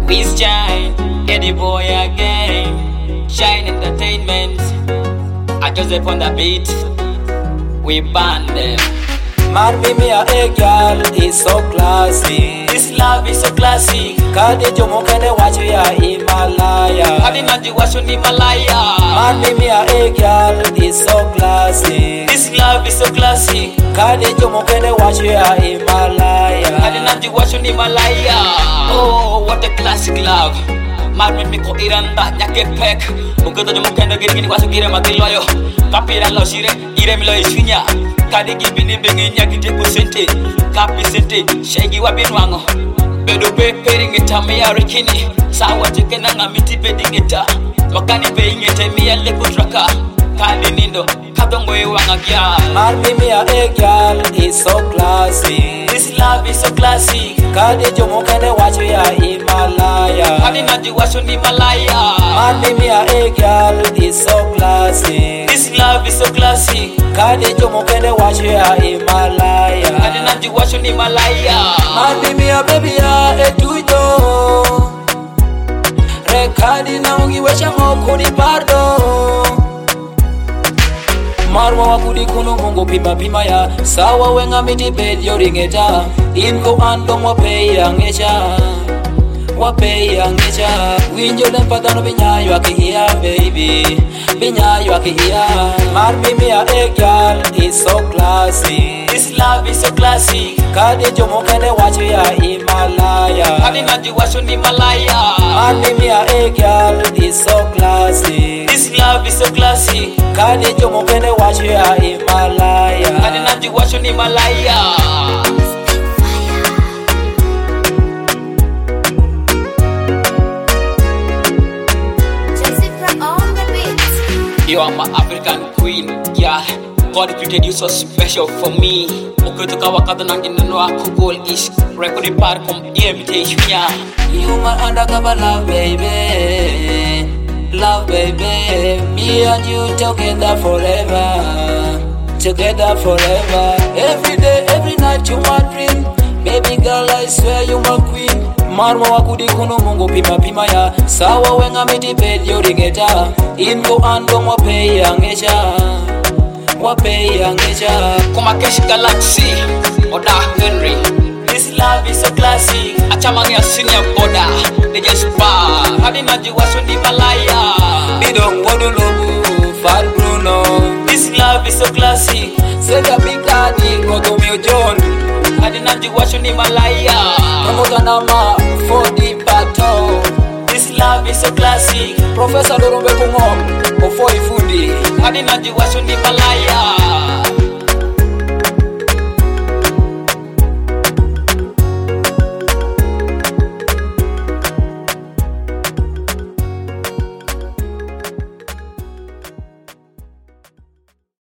Please shine, Eddie boy again. Shine Entertainment. I just up on the beat. We band them. Marry me a girl is so classy. This love is so classic. Kadi jomo kene wacho ya Himalaya. Hadi naji washo ni Malaya. Marry me a girl is so classy. This love is so classic. Kadi jomo kene wacho ya Himalaya. Hadi naji washo ni Malaya. Oh, what a classic love. Marry me ko iranda nyake pek. Mugoto jomo kene gini waso gire magiloyo. Kapira lo shire ire milo ishinya. Kadi gibini bengi nyakite kusente. Kapi sente shegi wabinwango. Bedo pe peringeta miya rikini. Sawa jikena ngamiti bedingeta. Wakani pe ingete miya lekutraka. Kadi nindo kadongo iwanga gya. Marry me a girl is so classy. This love is so classic. Kadi jomo kene wacho ya Himalaya. Hadi naji washo ni Malaya. Marry me a girl is so classy. This love is so classic. Kadi jomo kene wacho ya Himalaya. Hadi naji washo ni Malaya. Marry me a baby ya etujo. Rekadi na ungiwesha ngokuni pardo. Marwa wakudi kuno mungu pima ya. Sawa wenga miti bed yoringeta. Inko ando mwapeya ngecha. Wapeya ngecha. Winjo lempadano binyayo akihia baby. Binyayo akihia. Marry me a girl is so classy. This love is so classic. Kadi jomo kene wacho ya Himalaya. Hadi naji washo ni Malaya. Marry me a girl is so classy. This love is so classic. Kadi jomo kene wacho ya Himalaya. Hadi naji washo ni Malaya. You are my African queen, yeah. God created you so special for me. Ukitoka wakati nangine wako goal is record part from invitation, yeah. You my undercover love baby. Love baby. Me and you together forever. Together forever. Every day, every night you my dream. Baby girl, I swear you my queen. Marwa wakudi kuno mungu pima ya. Sawa wenga miti bed yoringeta. Ingo ando mwapeya ngecha. Wapeya ngecha. Kuma Kesh Galaxy, Oda Henry. This love is so classic. Achamangi ya senior boda. They just bar. Hadi naji washo ni Malaya. Bidong Wodolobu, Fat Bruno. This love is so classic. Sega Big Daddy, Kotomio John. Hadi naji washo ni Malaya. Namotanama, 4D Pato. This love is so classic. Professor Lorombe Kungom, Ofo Ifundi. Hadi naji washo ni Malaya.